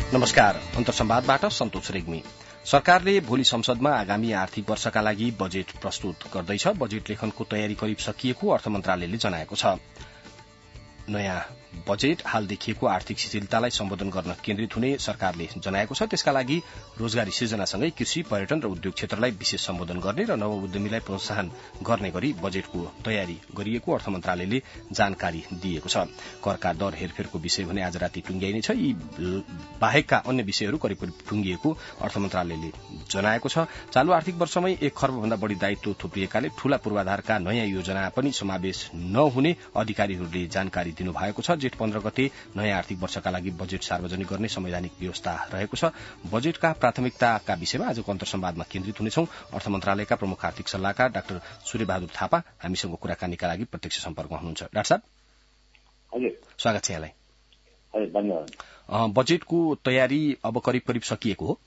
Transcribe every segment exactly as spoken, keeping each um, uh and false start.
नमस्कार, अन्तर्संवादबाट सन्तोष रेग्मी। सरकारले भोलि संसदमा आगामी आर्थिक वर्षका लागि बजेट प्रस्तुत गर्दैछ। बजेट लेखनको तयारी करिब सकिएको अर्थ मन्त्रालयले जनाएको छ। नयाँ बजेट हाल देखिएको आर्थिक शिथिलतालाई सम्बोधन गर्न केन्द्रित हुने सरकारले जनाएको छ। त्यसका लागि रोजगारी सृजनासँगै कृषि, पर्यटन र उद्योग क्षेत्रलाई विशेष सम्बोधन गर्ने र नव उद्यमीलाई प्रोत्साहन गर्ने गरी बजेटको तयारी गरिएको अर्थ मन्त्रालयले जानकारी दिएको छ। करका दर हेरफेरको विषय भने आज राति टुंग्याइने छ। यी बाहेकका अन्य विषयहरू करिब करिब टुंगिएको अर्थ मन्त्रालयले जनाएको छ। चालू आर्थिक वर्षमै एक खर्बभन्दा बढ़ी दायित्व थुप्रिएकाले ठूला पूर्वाधारका नयाँ योजना पनि समावेश नहुने अधिकारीहरूले जानकारी दिनुभएको छ। जेठ पन्ध्र गते नयाँ आर्थिक वर्षका लागि बजेट सार्वजनिक गर्ने संवैधानिक व्यवस्था रहेको छ। बजेटका प्राथमिकताका विषयमा आजको अन्तर्संवादमा केन्द्रित हुनेछौं। अर्थ मन्त्रालयका प्रमुख आर्थिक सल्लाहकार डाक्टर सूर्यबहादुर थापा हामीसँग कुराकानीका लागि प्रत्यक्ष सम्पर्कमा हुनुहुन्छ। डाक्टर साहब, हजुर, स्वागत छ यहाँलाई। हजुर, धन्यवाद। बजेटको तयारी अब करिब करिब सकिएको हो।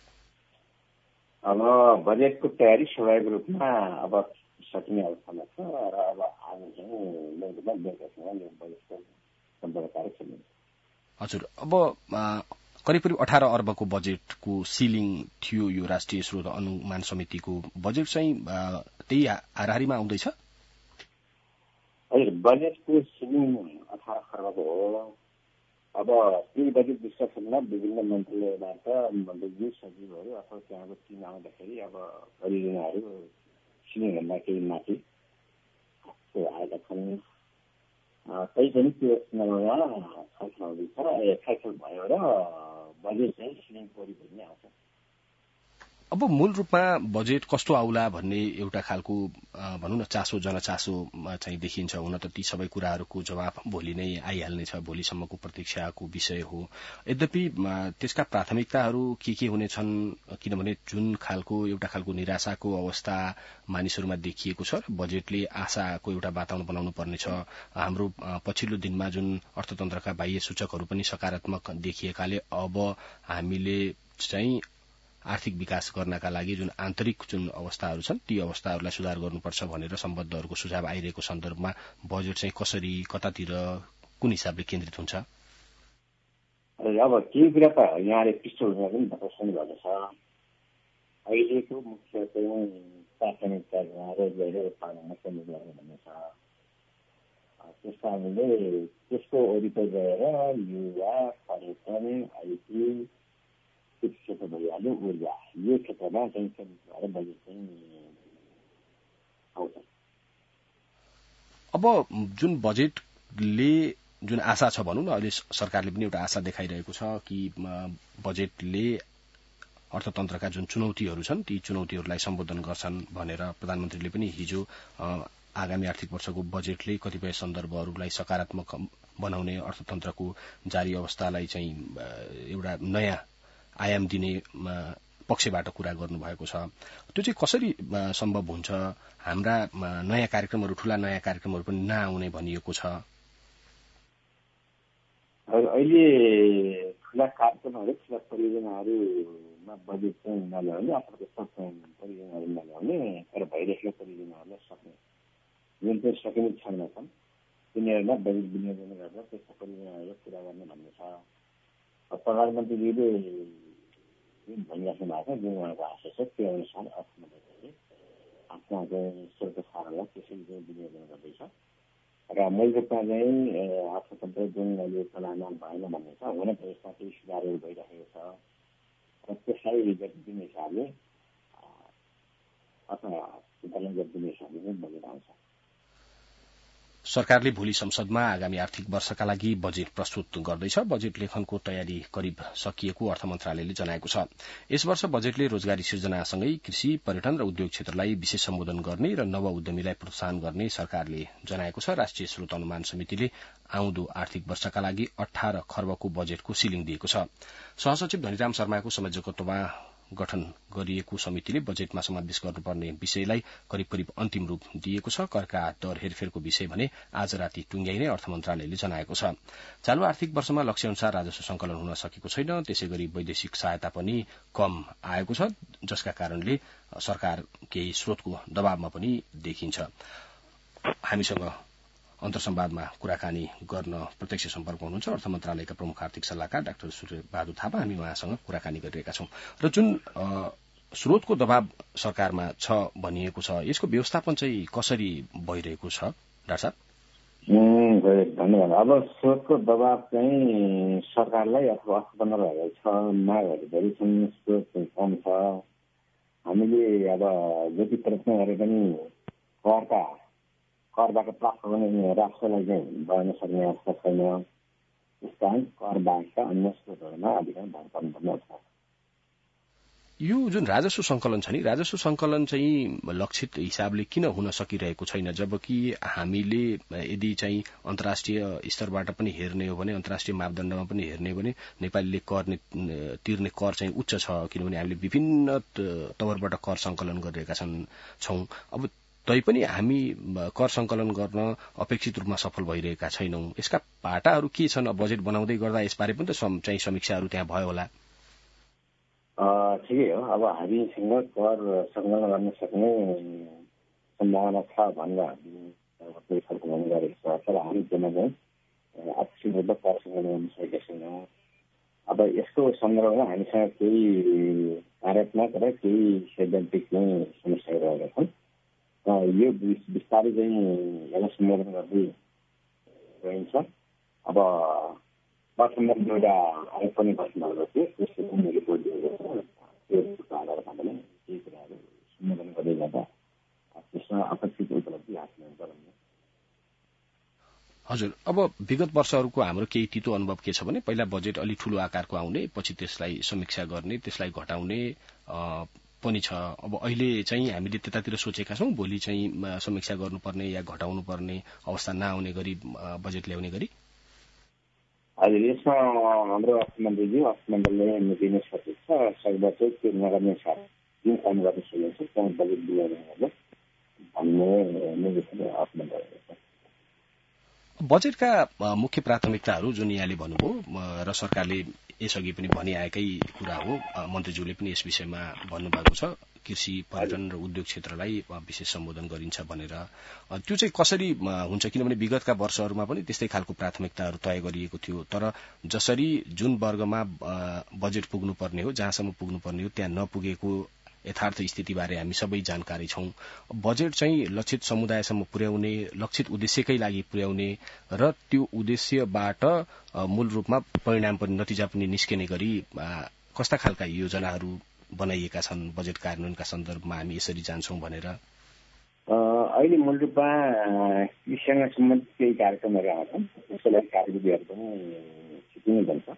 अब बजेटको तयारी स्वाभाविक रूपमा अब सकिने अवस्थामा छ र अब आज चाहिँ लगभग बेलुकासम्म यो बजेटको सम्पर्क कार्य चल्नेछ। हजुर, अब करिब करिब अठार अर्बको बजेटको सिलिङ थियो। यो राष्ट्रिय स्रोत अनुमान समितिको बजेट चाहिँ त्यही हाराहारीमा आउँदैछ। हजुर, बजेटको सिलिङ अठार खर्बको हो। अब त्यही बजेट डिस्कसनमा विभिन्न मन्त्रालयबाट मन्त्री सचिवहरू अथवा त्यहाँको टिम आउँदाखेरि अब परियोजनाहरू सिलिङभन्दा केही माथि आएका छन्। तैपनि त्यो सन्दर्भमा छलफल हुँदैछ। छलफल भयो र बजेट चाहिँ सिलिङको वरिपरि नै आउँछ। अब मूल रूपमा बजेट कस्तो आउला भन्ने एउटा खालको भनौँ न चासो जनचासो चाहिँ देखिन्छ। हुन त ती सबै कुराहरूको जवाफ भोलि नै आइहाल्नेछ, भोलिसम्मको प्रतीक्षाको विषय हो। यद्यपि त्यसका प्राथमिकताहरू के के हुनेछन्, किनभने जुन खालको एउटा खालको निराशाको अवस्था मानिसहरूमा देखिएको छ, बजेटले आशाको एउटा वातावरण बनाउनु पर्नेछ। हाम्रो पछिल्लो दिनमा जुन अर्थतन्त्रका बाह्य सूचकहरू पनि सकारात्मक देखिएकाले अब हामीले चाहिँ आर्थिक विकास गर्नका लागि जुन आन्तरिक जुन अवस्थाहरू छन् ती अवस्थाहरूलाई सुधार गर्नुपर्छ भनेर सम्बद्धहरूको सुझाव आइरहेको सन्दर्भमा बजेट चाहिँ कसरी, कतातिर, कुन हिसाबले केन्द्रित हुन्छ? अब केही कुरा त यहाँले पृष्ठभूमिमा पनि बताउनु भएको छ। अहिलेको मुख्य चाहिँ प्राथमिकता रोजगारी उत्पादनमा केन्द्रित गर्ने भन्ने छ। त्यस कारणले त्यसको वरिपरि रहेर युवा, पर्यटन, आइटी, क्षेत्र भइहाल्यो, ऊर्जा, यो क्षेत्रमा चाहिँ भएर बजेट चाहिँ आउँछ। अब जुन बजेटले जुन आशा छ भनौँ न, अहिले सरकारले पनि एउटा आशा देखाइरहेको छ कि बजेटले अर्थतन्त्रका जुन चुनौतीहरू छन् ती चुनौतीहरूलाई सम्बोधन गर्छन् भनेर प्रधानमन्त्रीले पनि हिजो आगामी आर्थिक वर्षको बजेटले कतिपय सन्दर्भहरूलाई सकारात्मक बनाउने, अर्थतन्त्रको जारी अवस्थालाई चाहिँ एउटा नयाँ आयाम दिने पक्षबाट कुरा गर्नुभएको छ। त्यो चाहिँ कसरी सम्भव हुन्छ? हाम्रा नयाँ कार्यक्रमहरू, ठूला नयाँ कार्यक्रमहरू पनि नआउने भनिएको छ। अहिले ठूला कार्यक्रमहरू, ठूला परियोजनाहरूमा बजेट चाहिँ नल्याउने अथवा त्यस्ता परियोजनाहरू नल्याउने तर भइरहेको परियोजनाहरूलाई सक्ने जुन चाहिँ सकिने क्षमता छन् तिनीहरूमा बजेट विनियोजन गरेर त्यस्ता परियोजनाहरू पुरा गर्ने भन्ने छ। प्रधानमन्त्रीले जुन भनिराख्नु भएको छ, जुन उहाँको आशा छ त्यो अनुसार अर्थमन्त्रीले आफ्ना चाहिँ स्रोत सारलाई त्यसरी चाहिँ विनियोजन गर्दैछ र मूल रूपमा चाहिँ अर्थतन्त्र जुन अहिले चलायमान भएन भन्ने छ। हुन त यसमा केही सुधारहरू भइरहेको छ र त्यसलाई गरिदिने हिसाबले अथवा सञ्चालन गरिदिने हिसाबले चाहिँ बजेट आउँछ। सरकारले भोलि संसदमा आगामी आर्थिक वर्षका लागि बजेट प्रस्तुत गर्दैछ। बजेट लेखनको तयारी करिब सकिएको अर्थ मन्त्रालयले जनाएको छ। यस वर्ष बजेटले रोजगारी सृजनासँगै कृषि, पर्यटन र उद्योग क्षेत्रलाई विशेष सम्बोधन गर्ने र नव उद्यमीलाई प्रोत्साहन गर्ने सरकारले जनाएको छ। राष्ट्रिय स्रोत अनुमान समितिले आउँदो आर्थिक वर्षका लागि अठार खर्बको बजेटको सिलिङ दिएको छ। सहसचिव धनीराम शर्माको संयोजकत्वमा गठन गरिएको समितिले बजेटमा समावेश गर्नुपर्ने विषयलाई करिब करिब अन्तिम रूप दिएको छ। करका दर हेरफेरको विषय भने आज राति टुंग्याइने अर्थ मन्त्रालयले जनाएको छ। चालू आर्थिक वर्षमा लक्ष्य अनुसार राजस्व संकलन हुन सकेको छैन। त्यसैगरी वैदेशिक सहायता पनि कम आएको छ, जसका कारणले सरकार केही स्रोतको दबावमा पनि देखिन्छ। हामीसँग अन्तर्संवादमा कुराकानी गर्न प्रत्यक्ष सम्पर्क हुनुहुन्छ अर्थ मन्त्रालयका प्रमुख आर्थिक सल्लाहकार डाक्टर सूर्य बहादुर थापा। हामी उहाँसँग कुराकानी गरिरहेका छौं र जुन स्रोतको दबाव सरकारमा छ भनिएको छ यसको व्यवस्थापन चाहिँ कसरी भइरहेको छ डाक्टर साहब? धन्यवाद। अब स्रोतको दबाव चाहिँ सरकारलाई अथवा अर्थतन्त्रहरूलाई छ, मागहरू धेरै छन्, स्रोत कम छ। हामीले अब जति प्रयत्न गरे पनि करका करबाट प्राप्त गर्ने राष्ट्रलाई चाहिँ बढाउन सक्ने अवस्था छैन। त्यस कारण करबाटका अन्य स्रोतहरूमा अधिकांश भाग पर्नुपर्ने अवस्था छ। यो जुन राजस्व संकलन छ नि, राजस्व संकलन चाहिँ लक्षित हिसाबले किन हुन सकिरहेको छैन? जबकि हामीले यदि चाहिँ अन्तर्राष्ट्रिय स्तरबाट पनि हेर्ने हो भने, अन्तर्राष्ट्रिय मापदण्डमा पनि हेर्ने हो भने नेपालीले कर तिर्ने कर चाहिँ उच्च छ, किनभने हामीले विभिन्न तवरबाट कर संकलन गरिरहेका छौं। अब तैपनि हामी कर संकलन गर्न अपेक्षित रूपमा सफल भइरहेका छैनौं। यसका पाटाहरू के छन्? बजेट बनाउँदै गर्दा यसबारे पनि त चाहिँ समीक्षाहरू त्यहाँ भयो होला। ठिकै हो। अब हामीसँग कर संकलन गर्न सक्ने सम्भावना छ भनेर हामीले छलफल गरेको छ, तर हामी त्यसमा चाहिँ आफूसित कर संकलन गर्न सकेका छैनौँ। अब यसको सन्दर्भमा हामीसँग केही कार्यात्मक र केही सैद्धान्तिक चाहिँ समस्याहरू रहेका छन्। यो विस्तारै चाहिँ यसलाई सम्बोधन गर्दै गइन्छ। अब वर्तमान एउटा आयोग पनि बस्नुभएको थियो, त्यसले पनि रिपोर्ट दिएको छ। त्यो आधारमा पनि केही कुराहरू सम्बोधन गर्दै जाँदा त्यसमा अपेक्षित उपलब्धि हासिल हुन्छ भन्ने। हजुर, अब विगत वर्षहरूको हाम्रो केही तितो अनुभव के छ भने पहिला बजेट अलि ठूलो आकारको आउने, पछि त्यसलाई समीक्षा गर्ने, त्यसलाई घटाउने पनि छ। अब अहिले चाहिँ हामीले त्यतातिर सोचेका छौं, भोलि चाहिँ समीक्षा गर्नुपर्ने या घटाउनु पर्ने अवस्था नआउने गरी बजेट ल्याउने गरी। हजुर, यसमा हाम्रो अर्थमन्त्रीज्यू अर्थमन्त्रीले नीति नै सकेको छ, सक्दा चाहिँ त्यो नगर्ने छ, जुन काम गर्न सकिन्छ त्यहाँ बजेट दिलाउने भन्ने निर्देशन अर्थमन्त्रीले। बजेटका मुख्य प्राथमिकताहरू जुन यहाँले भन्नुभयो र सरकारले यसअघि पनि भनिआएकै कुरा हो, मन्त्रीज्यूले पनि यस विषयमा भन्नुभएको छ, कृषि, पर्यटन र उद्योग क्षेत्रलाई विशेष सम्बोधन गरिन्छ भनेर। त्यो चाहिँ कसरी हुन्छ? किनभने विगतका वर्षहरूमा पनि त्यस्तै खालको प्राथमिकताहरू तय गरिएको थियो, तर जसरी जुन वर्गमा बजेट पुग्नुपर्ने हो, जहाँसम्म पुग्नुपर्ने हो त्यहाँ नपुगेको यथार्थ स्थितिबारे हामी सबै जानकारी छौं। बजेट चाहिँ लक्षित समुदायसम्म पुर्याउने, लक्षित उद्देश्यकै लागि पुर्याउने र त्यो उद्देश्यबाट मूल रूपमा परिणाम पनि नतिजा पनि निस्किने गरी कस्ता खालका योजनाहरू बनाइएका छन् बजेट कार्यान्वयनका सन्दर्भमा हामी यसरी जान्छौं भनेर? अहिले मूल रूपमा कृषिसँग सम्बन्धित केही कार्यक्रमहरू आउँछन्, त्यसलाई कार्यविधिहरू पनि छिटो नै बन्छ।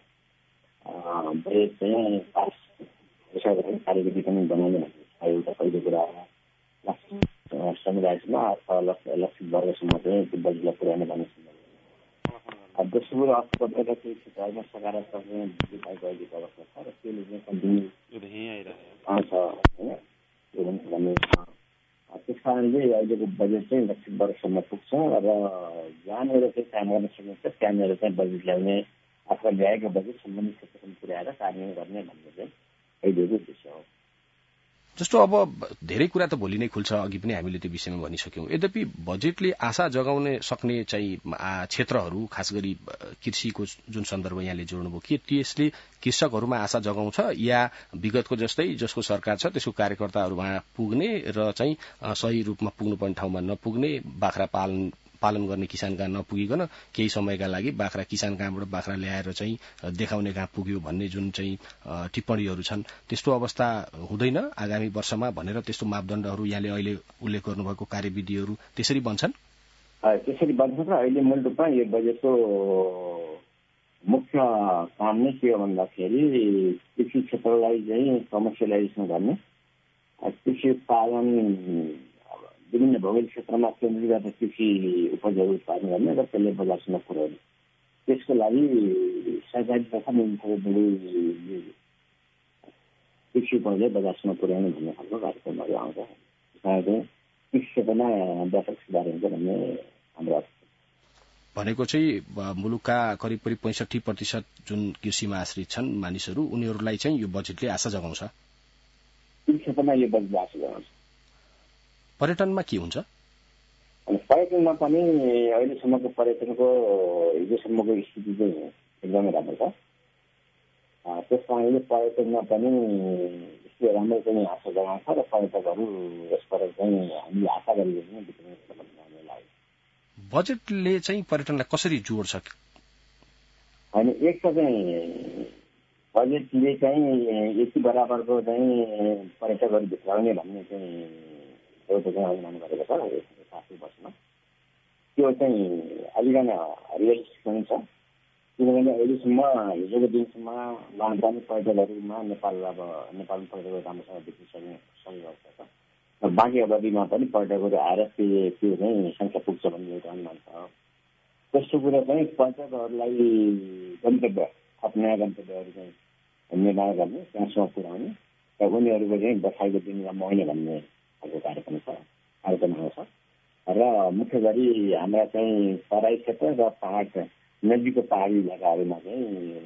बजेट चाहिँ पास कार्यविधि पनि बनाउने एउटा पहिलो कुरा समुदायसम्म अथवा लक्षित वर्गसम्म चाहिँ त्यो बजेटलाई पुर्याउने भन्ने सन्दर्भ। दोस्रो कुरो अर्थतन्त्रका केही क्षेत्रहरूमा सकारात्मक विकास गएको अवस्था छ र त्यसले चाहिँ कन्टिन्यू आउँछ होइन, त्यो पनि भन्ने छ। त्यस कारणले अहिलेको बजेट चाहिँ लक्षित वर्गसम्म पुग्छ र जहाँनिर चाहिँ काम गर्न सकिन्छ त्यहाँनिर चाहिँ बजेट ल्याउने अथवा ल्याएको बजेट सम्बन्धित क्षेत्रसम्म पुर्याएर कार्यान्वयन गर्ने भन्ने चाहिँ अहिलेको उद्देश्य हो। जस्तो अब धेरै कुरा त भोलि नै खुल्छ, अघि पनि हामीले त्यो विषयमा भनिसक्यौं। यद्यपि बजेटले आशा जगाउने सक्ने चाहिँ क्षेत्रहरू, खास गरी कृषिको जुन सन्दर्भ यहाँले जोड्नुभयो, के त्यसले कृषकहरूमा आशा जगाउँछ या विगतको जस्तै जसको सरकार छ त्यसको कार्यकर्ताहरू वहाँ पुग्ने र चाहिँ सही रूपमा पुग्नुपर्ने ठाउँमा नपुग्ने, बाख्रा पालन पालन गर्ने किसान कहाँ नपुगिकन केही समयका लागि बाख्रा किसान कहाँबाट बाख्रा ल्याएर चाहिँ देखाउने कहाँ पुग्यो भन्ने जुन चाहिँ टिप्पणीहरू छन्, त्यस्तो अवस्था हुँदैन आगामी वर्षमा भनेर त्यस्तो मापदण्डहरू यहाँले अहिले उल्लेख गर्नुभएको कार्यविधिहरू त्यसरी बन्छन्? त्यसरी बन्छ र अहिले मूल रूपमा यो बजेटको मुख्य काम नै के हो भन्दाखेरि कृषि क्षेत्रलाई चाहिँ कमर्सियलाइजेसन गर्ने, कृषि उत्पादन विभिन्न भौगोलिक क्षेत्रमा केन्द्रित गरेर कृषि उपजहरू उत्पादन गर्ने र त्यसले बजारसम्म पुर्याउने, त्यसको लागि सरकारी तथा कृषि उपजलाई बजारसम्म पुर्याउने भन्ने खालको कार्यक्रमहरू आउँछ। कृषि क्षेत्रमा व्यापक सुधार हुन्छ भन्ने हाम्रो भनेको चाहिँ मुलुकका करिब करिब पैंसठी प्रतिशत जुन कृषिमा आश्रित छन् मानिसहरू, उनीहरूलाई चाहिँ यो बजेटले आशा जगाउँछ। कृषि क्षेत्रमा यो बजेटले आशा जगाउँछ। पर्यटनमा के हुन्छ? अनि पर्यटनमा पनि अहिलेसम्मको पर्यटनको हिजोसम्मको स्थिति चाहिँ एकदमै राम्रो छ। त्यस कारणले पर्यटनमा पनि यस्तो राम्रो चाहिँ आशा जनाउँछ र पर्यटकहरू यसबाट चाहिँ हामीले आशा गरेको पनि वितरण भन्ने लाग्यो। बजेटले चाहिँ पर्यटनलाई कसरी जोड्छ? अनि एक त चाहिँ बजेटले चाहिँ यति बराबरको चाहिँ पर्यटकहरू भित्राउने भन्ने चाहिँ एउटा चाहिँ अनुमान गरेको छ साठी वर्षमा। त्यो चाहिँ अलिकन रियलिस्टिक पनि छ, किनभने अहिलेसम्म हिजोको दिनसम्म लामदामी पर्यटकहरूमा नेपाल अब नेपाली पर्यटकहरू राम्रोसँग देख्न सक्ने सकेको छ र बाँकी अवधिमा पनि पर्यटकहरू आएर त्यो त्यो चाहिँ सङ्ख्या पुग्छ भन्ने एउटा अनुमान छ। तेस्रो कुरा चाहिँ पर्यटकहरूलाई गन्तव्य थप नयाँ गन्तव्यहरू चाहिँ निर्माण गर्ने, त्यहाँसम्म पुर्याउने र उनीहरूको चाहिँ बसाइको दिन रमाउने भन्ने खालको कार्यक्रम छ कार्यक्रम आउँछ। र मुख्य गरी हाम्रा चाहिँ तराई क्षेत्र र पहाड नजिकको पहाडी इलाकाहरूमा चाहिँ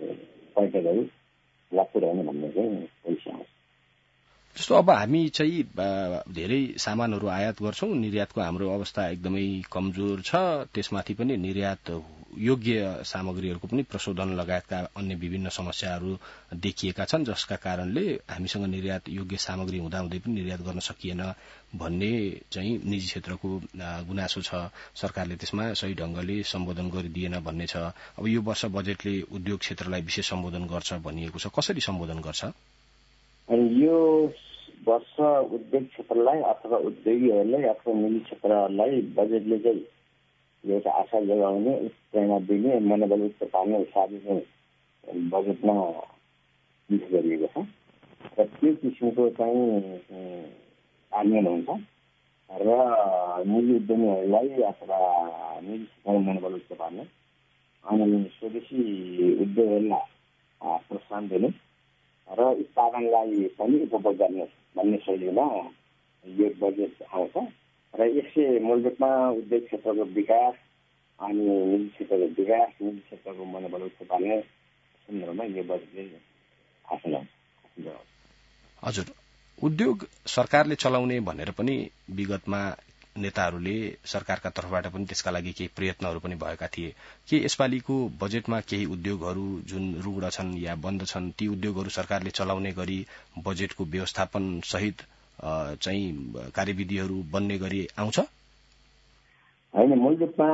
पर्यटकहरूलाई पुर्याउने भन्ने चाहिँ पोलिसी आउँछ। जस्तो अब हामी चाहिँ धेरै सामानहरू आयात गर्छौं, निर्यातको हाम्रो अवस्था एकदमै कमजोर छ, त्यसमाथि पनि निर्यात योग्य सामग्रीहरूको पनि प्रशोधन लगायतका अन्य विभिन्न समस्याहरू देखिएका छन्, जसका कारणले हामीसँग निर्यात योग्य सामग्री हुँदाहुँदै पनि निर्यात गर्न सकिएन भन्ने चाहिँ निजी क्षेत्रको गुनासो छ। सरकारले त्यसमा सही ढंगले सम्बोधन गरिदिएन भन्ने छ। अब यो वर्ष बजेटले उद्योग क्षेत्रलाई विशेष सम्बोधन गर्छ भनिएको छ, कसरी सम्बोधन गर्छ? अनि यो वर्ष उद्योग क्षेत्रलाई अथवा उद्योगीहरूलाई अथवा निजी क्षेत्रहरूलाई बजेटले चाहिँ एउटा आशा जगाउने, प्रेरणा दिने, मनोबल उच्च पार्ने हिसाबले चाहिँ बजेटमा विशेष गरिएको छ र त्यो किसिमको चाहिँ आन्दोलन हुन्छ र निजी उद्यमीहरूलाई अथवा निजी क्षेत्रमा मनोबल उच्च पार्ने अनि स्वदेशी उद्योगहरूलाई प्रोत्साहन दिने र उत्पादनलाई पनि उपभोग गर्ने भन्ने शैलीमा यो बजेट आउँछ र यसले मूल रूपमा उद्योग क्षेत्रको विकास अनि निजी क्षेत्रको विकास, निजी क्षेत्रको मनोबल उच्च पार्ने सन्दर्भमा यो बजेटले आशा लगाउँछ। हजुर, उद्योग सरकारले चलाउने भनेर पनि विगतमा नेताहरूले सरकारका तर्फबाट पनि त्यसका लागि केही प्रयत्नहरू पनि भएका थिए। के यसपालिको बजेटमा केही उद्योगहरू जुन रुग्ण छन् या बन्द छन् ती उद्योगहरू सरकारले चलाउने गरी बजेटको व्यवस्थापन सहित चाहिँ कार्यविधिहरू बन्ने गरी आउँछ? होइन, मूल रूपमा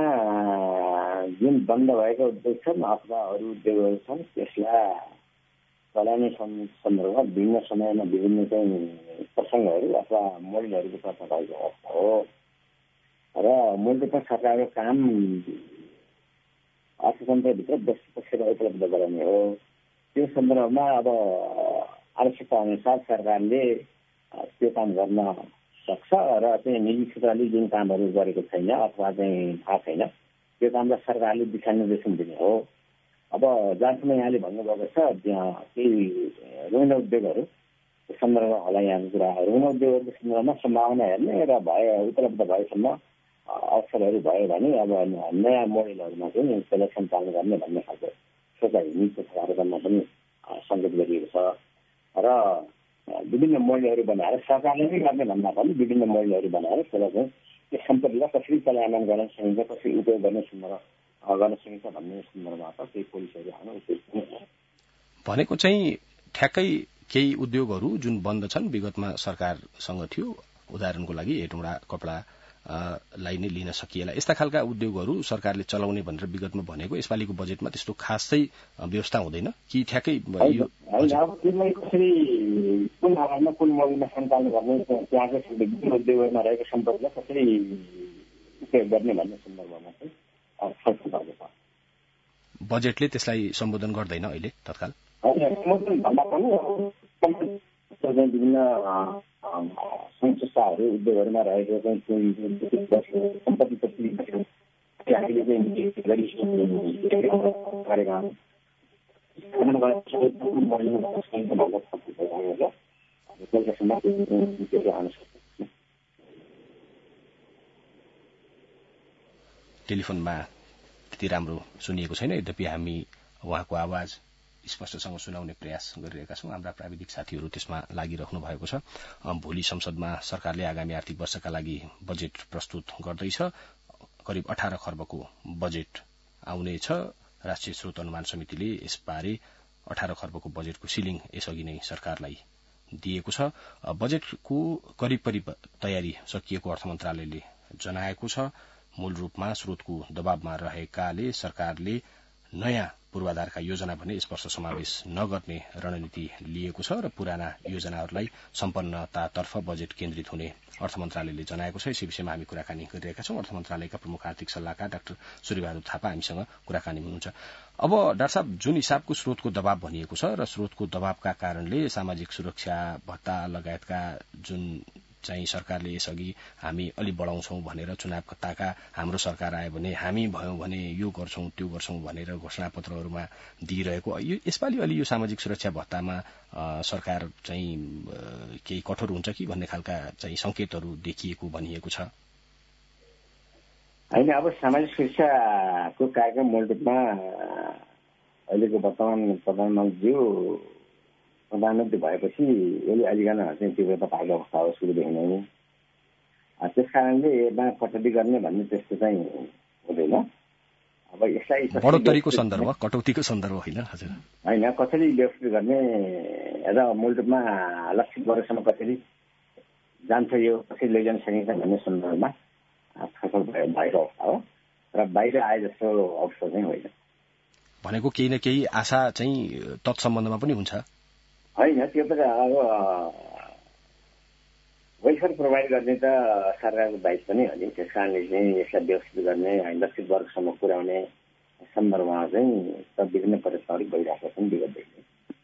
जुन बन्द भएका उद्योग छन् अथवा अरू उद्योगहरू छन् त्यसलाई चलाउने सन्दर्भमा विभिन्न समयमा विभिन्न चाहिँ प्रसङ्गहरू अथवा मोडलहरूको चर्चा भएको अवस्था हो र मूल रूपमा सरकारको काम अर्थतन्त्रभित्र वस्तु सेवा उपलब्ध गराउने हो। त्यो सन्दर्भमा अब आवश्यकता अनुसार सरकारले त्यो काम गर्न सक्छ र चाहिँ निजी क्षेत्रले जुन कामहरू गरेको छैन अथवा चाहिँ थाहा छैन त्यो कामलाई सरकारले दिशानिर्देशन दिने हो। अब जहाँसम्म यहाँले भन्नुभएको छ त्यहाँ केही ऋण उद्योगहरू सन्दर्भमा होला यहाँको कुरा, ऋण उद्योगहरूको सन्दर्भमा सम्भावना हेर्ने र भए उपलब्ध भएसम्म अवसरहरू भयो भने अब नयाँ मोडेलहरूमा चाहिँ त्यसलाई सञ्चालन गर्ने भन्ने खालको सोचाइ नीति कार्यक्रममा पनि सङ्केत गरिएको छ र विभिन्न मोडेलहरू बनाएर सरकारले नै गर्ने भन्दा पनि विभिन्न मोडेलहरू बनाएर त्यसलाई चाहिँ त्यस सम्पत्तिलाई कसरी चलायमान गर्न सकिन्छ, कसरी उपयोग गर्ने सन्दर्भ गर्न सकिन्छ भन्ने सन्दर्भमा त केही पोलिसीहरू आउन उचित भनेको चाहिँ ठ्याक्कै केही उद्योगहरू जुन बन्द छन् विगतमा सरकारसँग थियो, उदाहरणको लागि हेटौँडा कपडा लाई नै लिन सकिएला, यस्ता खालका उद्योगहरू सरकारले चलाउने भनेर विगतमा भनेको यसपालिको बजेटमा त्यस्तो खासै व्यवस्था हुँदैन कि ठ्याक्कै कसरी कुन आधारमा कुन मोडलमा सञ्चालन गर्ने, त्यहाँको उद्योगमा रहेको सम्पत्तिलाई कसरी उपयोग गर्ने भन्ने सन्दर्भमा चाहिँ छलफल भएको छ। बजेटले त्यसलाई सम्बोधन गर्दैन अहिले तत्काल? भन्दा पनि विभिन्न संस्थाहरू उद्योगहरूमा रहेको सम्पत्ति कसरी टेलिफोनमा त्यति राम्रो सुनिएको छैन, यद्यपि हामी उहाँको आवाज स्पष्टसँग सुनाउने प्रयास गरिरहेका छौं। हाम्रा प्राविधिक साथीहरू त्यसमा लागिरहनु भएको छ। भोलि संसदमा सरकारले आगामी आर्थिक वर्षका लागि बजेट प्रस्तुत गर्दैछ। करिब अठार खर्बको बजेट आउनेछ। राष्ट्रिय स्रोत अनुमान समितिले यसबारे अठार खर्बको बजेटको सिलिङ यसअघि नै सरकारलाई दिएको छ। बजेटको करिब करिब तयारी सकिएको अर्थ मन्त्रालयले जनाएको छ। मूल रूपमा स्रोतको दबावमा रहेकाले सरकारले नयाँ पूर्वाधारका योजना भने यस वर्ष समावेश नगर्ने रणनीति लिएको छ र पुराना योजनाहरूलाई सम्पन्नतातर्फ बजेट केन्द्रित हुने अर्थ मन्त्रालयले जनाएको छ। यसै विषयमा हामी कुराकानी गरिरहेका छौं। अर्थ मन्त्रालयका प्रमुख आर्थिक सल्लाहकार डाक्टर सूर्यबहादुर थापा हामीसँग कुराकानी हुनुहुन्छ। अब डाक्टर साहब, जुन हिसाबको स्रोतको दबाव भनिएको छ र स्रोतको दबावका कारणले सामाजिक सुरक्षा भत्ता लगायतका जुन चाहिँ सरकारले यसअघि हामी अलि बढाउँछौं भनेर चुनावका ताका हाम्रो सरकार आयो भने हामी भयौं भने यो गर्छौं त्यो गर्छौं भनेर घोषणापत्रहरूमा दिइरहेको यसपालि अलि यो सामाजिक सुरक्षा भत्तामा सरकार चाहिँ केही कठोर हुन्छ कि भन्ने खालका चाहिँ संकेतहरू देखिएको भनिएको छ। होइन, अब सामाजिक सुरक्षाको कार्यक्रम मूल रूपमा अहिलेको वर्तमान प्रधानमन्त्रीज्यू प्रधानमन्त्री भएपछि यसले अलिकन चाहिँ तीव्रता पाएको अवस्था हो सुरुदेखि नै। त्यस कारणले यसमा कटौती गर्ने भन्ने त्यस्तो चाहिँ हुँदैन। अब यसलाई बढोत्तरीको सन्दर्भ, कटौतीको सन्दर्भ होइन हजुर, होइन, कसरी व्यवस्थित गर्ने र मूल रूपमा लक्षित वर्गसम्म कसरी जान्छ, यो कसरी लैजान सकिन्छ भन्ने सन्दर्भमा छलफल भएको अवस्था हो र बाहिर आए जस्तो अवस्था चाहिँ होइन। भनेको केही न केही आशा चाहिँ तत्सम्बन्धमा पनि हुन्छ होइन। त्यो त अब वेलफेयर प्रोभाइड गर्ने त सरकारको दायित्व नै हो नि। त्यस कारणले चाहिँ यसलाई व्यवस्थित गर्ने, लक्षित वर्गसम्म पुर्याउने सन्दर्भमा चाहिँ त विभिन्न प्रयत्नहरू भइरहेका छन् विगतदेखि।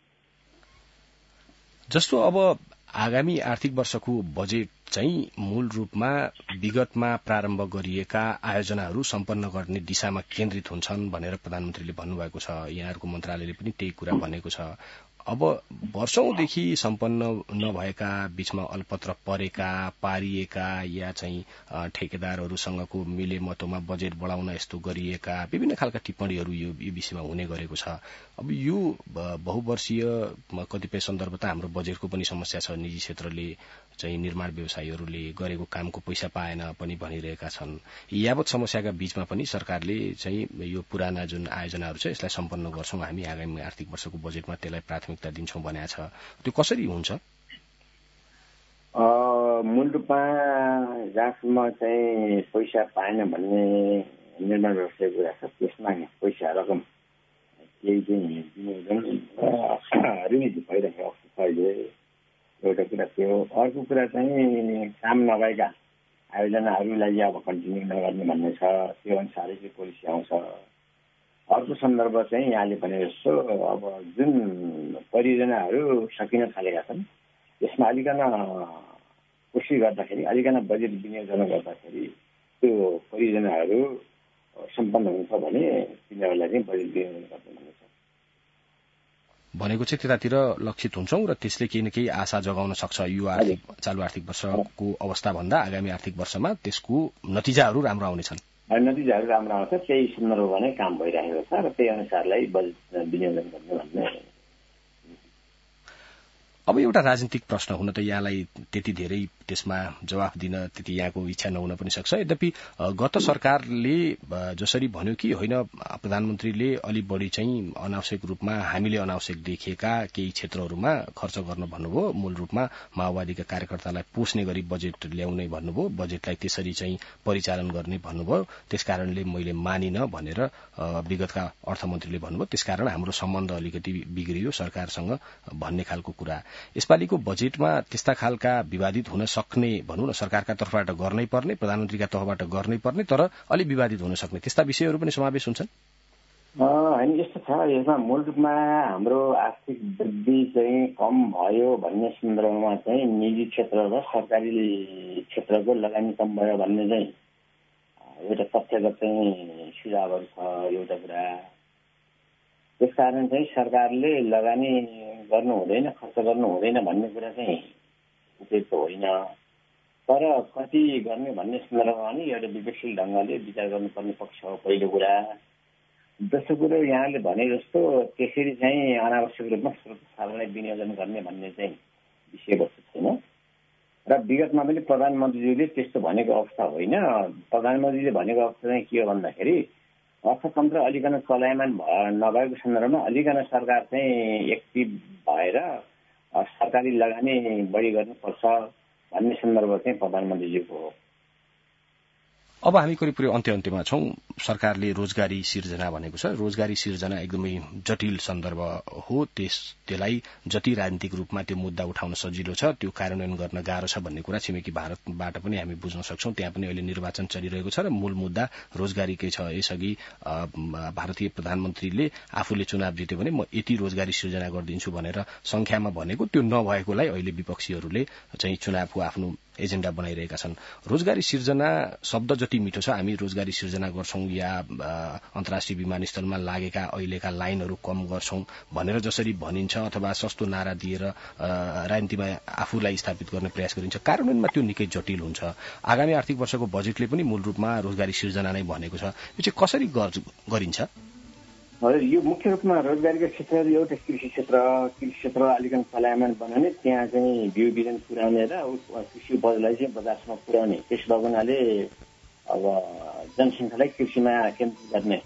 जस्तो अब आगामी आर्थिक वर्षको बजेट चाहिँ मूल रूपमा विगतमा प्रारम्भ गरिएका आयोजनाहरू सम्पन्न गर्ने दिशामा केन्द्रित हुन्छन् भनेर प्रधानमन्त्रीले भन्नुभएको छ। यहाँहरूको मन्त्रालयले पनि त्यही कुरा भनेको छ। अब वर्षौंदेखि सम्पन्न नभएका, बीचमा अलपत्र परेका, पारिएका या चाहिँ ठेकेदारहरूसँगको मिलेमतोमा बजेट बढाउन यस्तो गरिएका विभिन्न खालका टिप्पणीहरू यो विषयमा हुने गरेको छ। अब यो बहुवर्षीय कतिपय सन्दर्भ त हाम्रो बजेटको पनि समस्या छ। निजी क्षेत्रले चाहिँ निर्माण व्यवसायीहरूले गरेको कामको पैसा पाएन पनि भनिरहेका छन्। यावत समस्याका बीचमा पनि सरकारले चाहिँ यो पुराना जुन आयोजनाहरू छ यसलाई सम्पन्न गर्छौं हामी आगामी आर्थिक वर्षको बजेटमा, त्यसलाई प्राथमिकता दिन्छौं भनेको छ। त्यो कसरी हुन्छ? मूल रूपमा जहाँसम्म चाहिँ पैसा पाएन भन्ने निर्माण व्यवसायको कुरा छ, त्यसमा पैसा रकम केही चाहिँ ऋण भइरहेको अवस्था छ अहिले। एउटा कुरा त्यो। अर्को कुरा चाहिँ काम नभएका आयोजनाहरूलाई अब कन्टिन्यू नगर्ने भन्ने छ। त्यो अनुसारै चाहिँ पोलिसी आउँछ। अर्को सन्दर्भ चाहिँ यहाँले भने जस्तो अब जुन परियोजनाहरू सकिन थालेका छन् त्यसमा अलिकन कोसिस गर्दाखेरि, अलिकन बजेट विनियोजन गर्दाखेरि त्यो परियोजनाहरू सम्पन्न हुन्छ भने तिनीहरूलाई चाहिँ बजेट विनियोजन गर्नु भन्ने छ। भनेको चाहिँ त्यतातिर लक्षित हुन्छौं र त्यसले केही न केही आशा जगाउन सक्छ। यो आर्थिक चालु आर्थिक वर्षको अवस्था भन्दा आगामी आर्थिक वर्षमा त्यसको नतिजाहरू राम्रो आउनेछन्। नतिजाहरू राम्रो आउँछ। त्यही सन्दर्भमा नै काम भइरहेको छ र त्यही अनुसारलाई बजेट विनियोजन गर्ने भन्ने। अब एउटा राजनीतिक प्रश्न हुन त यहाँलाई त्यति धेरै त्यसमा जवाफ दिन त्यति यहाँको इच्छा नहुन पनि सक्छ। यद्यपि गत सरकारले जसरी भन्यो कि होइन प्रधानमन्त्रीले अलि बढी चाहिँ अनावश्यक रूपमा हामीले अनावश्यक देखेका केही क्षेत्रहरूमा खर्च गर्न भन्नुभयो, मूल रूपमा माओवादीका कार्यकर्तालाई पोस्ने गरी बजेट ल्याउने भन्नुभयो, बजेटलाई त्यसरी चाहिँ परिचालन गर्ने भन्नुभयो। त्यसकारणले मैले मानिन भनेर विगतका अर्थमन्त्रीले भन्नुभयो। त्यसकारण हाम्रो सम्बन्ध अलिकति बिग्रियो सरकारसँग भन्ने खालको कुरा। यसपालिको बजेटमा त्यस्ता खालका विवादित हुन सक्ने, भनौँ न सरकारका तर्फबाट गर्नै पर्ने, प्रधानमन्त्रीका तर्फबाट गर्नै पर्ने तर अलि विवादित हुन सक्ने त्यस्ता विषयहरू पनि समावेश हुन्छन्। होइन, यस्तो छ। यसमा मूल रूपमा हाम्रो आर्थिक वृद्धि चाहिँ कम भयो भन्ने सन्दर्भमा चाहिँ निजी क्षेत्र र सरकारी क्षेत्रको लगानी कम भयो भन्ने चाहिँ एउटा तथ्यगत चाहिँ सुझावहरू छ। एउटा कुरा त्यसकारण चाहिँ सरकारले लगानी गर्नु हुँदैन, खर्च गर्नु हुँदैन भन्ने कुरा चाहिँ उपयुक्त होइन। तर कति गर्ने भन्ने सन्दर्भमा नि एउटा विवेकशील ढङ्गले विचार गर्नुपर्ने पक्ष हो पहिलो कुरा। दोस्रो कुरो यहाँले भने जस्तो त्यसरी चाहिँ अनावश्यक रूपमा स्रोत साधनलाई विनियोजन गर्ने भन्ने चाहिँ विषयवस्तु छैन। र विगतमा पनि प्रधानमन्त्रीज्यूले त्यस्तो भनेको अवस्था होइन। प्रधानमन्त्रीले भनेको अवस्था चाहिँ के हो भन्दाखेरि अर्थतन्त्र अलिकन चलायमान नभएको सन्दर्भमा अलिकन सरकार चाहिँ एक्टिभ भएर सरकारी लगानी बढी गर्नुपर्छ भन्ने सन्दर्भ चाहिँ प्रधानमन्त्रीज्यूको हो। अब हामी करिब करिब अन्त्य अन्त्यमा छौं। सरकारले रोजगारी सिर्जना भनेको छ। रोजगारी सिर्जना एकदमै जटिल सन्दर्भ हो। त्यस त्यसलाई जति राजनीतिक रूपमा त्यो मुद्दा उठाउन सजिलो छ त्यो कार्यान्वयन गर्न गाह्रो छ भन्ने कुरा छिमेकी भारतबाट पनि हामी बुझ्न सक्छौं। त्यहाँ पनि अहिले निर्वाचन चलिरहेको छ र मूल मुद्दा रोजगारीकै छ। यसअघि भारतीय प्रधानमन्त्रीले आफूले चुनाव जित्यो भने म यति रोजगारी सिर्जना गरिदिन्छु भनेर संख्यामा भनेको त्यो नभएकोलाई अहिले विपक्षीहरूले चाहिँ चुनावको आफ्नो एजेन्डा बनाइरहेका छन्। रोजगारी सिर्जना शब्द जति मिठो छ, हामी रोजगारी सिर्जना गर्छौं या अन्तर्राष्ट्रिय विमानस्थलमा लागेका अहिलेका लाइनहरू कम गर्छौं भनेर जसरी भनिन्छ अथवा सस्तो नारा दिएर राजनीतिमा आफूलाई स्थापित गर्ने प्रयास गरिन्छ, कार्यान्वयनमा त्यो निकै जटिल हुन्छ। आगामी आर्थिक वर्षको बजेटले पनि मूल रूपमा रोजगारी सिर्जना नै भनेको छ। यो चाहिँ कसरी गरिन्छ? हजुर, यो मुख्य रूपमा रोजगारीको क्षेत्रहरू एउटा कृषि क्षेत्र कृषि क्षेत्र अलिकति चलायमान बनाउने, त्यहाँ चाहिँ बिउ बिजन पुर्याउने र कृषि उपजलाई चाहिँ बजारसम्म पुर्याउने। त्यस भएको हुनाले अब जनसङ्ख्यालाई कृषिमा केन्द्रित गर्ने,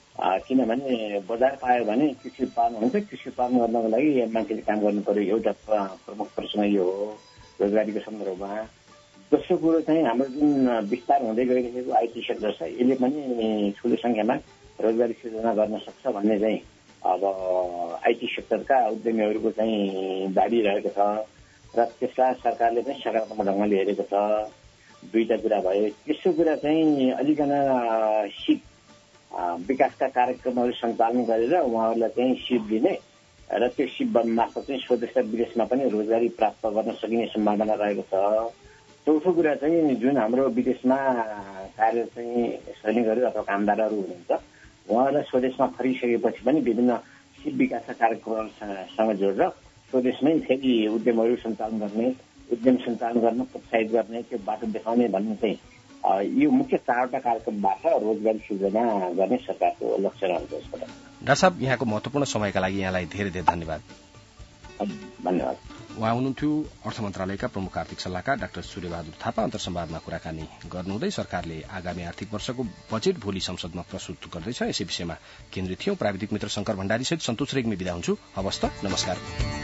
किनभने बजार पायो भने कृषि उत्पादन हुन्छ। कृषि उत्पादन गर्नको लागि मान्छेले काम गर्नु पर्यो। एउटा प्रमुख प्रश्न यो हो रोजगारीको सन्दर्भमा। दोस्रो कुरो चाहिँ हाम्रो जुन विस्तार हुँदै गइरहेको आइटी सेक्टर छ, यसले पनि ठुलो संख्यामा रोजगारी सिर्जना गर्न सक्छ भन्ने चाहिँ अब आइटी सेक्टरका उद्यमीहरूको चाहिँ दाबी रहेको छ र त्यसलाई सरकारले पनि सकारात्मक ढङ्गले हेरेको छ। दुईटा कुरा भयो। तेस्रो कुरा चाहिँ अलिकन सिप विकासका कार्यक्रमहरू सञ्चालन गरेर उहाँहरूलाई चाहिँ सिप दिने र त्यो सिप मार्फत चाहिँ स्वदेश र विदेशमा पनि रोजगारी प्राप्त गर्न सकिने सम्भावना रहेको छ। चौथो कुरा चाहिँ जुन हाम्रो विदेशमा कार्य चाहिँ सैनिकहरू अथवा कामदारहरू हुनुहुन्छ, उहाँहरूलाई स्वदेशमा फर्किसकेपछि पनि विभिन्न सिप विकासका कार्यक्रमहरूसँग जोडेर स्वदेशमै फेरि उद्यमहरू सञ्चालन गर्ने, उद्यम सञ्चालन गर्न प्रोत्साहित गर्ने, त्यो बाटो देखाउने भन्ने चाहिँ यो मुख्य चारवटा कार्यक्रमबाट रोजगारी सिर्जना गर्ने सरकारको लक्ष्य रहन्छ। यसबाट डाक्टर साहब, यहाँको महत्वपूर्ण समयका लागि यहाँलाई धेरै धेरै धन्यवाद। धन्यवाद। उहाँ हुनुहुन्थ्यो अर्थ मन्त्रालयका प्रमुख आर्थिक सल्लाहकार डाक्टर सूर्यबहादुर थापा। अन्तर्संवादमा कुराकानी गर्नुहुँदै सरकारले आगामी आर्थिक वर्षको बजेट भोलि संसदमा प्रस्तुत गर्दैछ, यसै विषयमा केन्द्रित थियौं। प्राविधिक मित्र शंकर भण्डारीसहित सन्तोष रेग्मी बिदा हुन्छु। हवस् त, नमस्कार।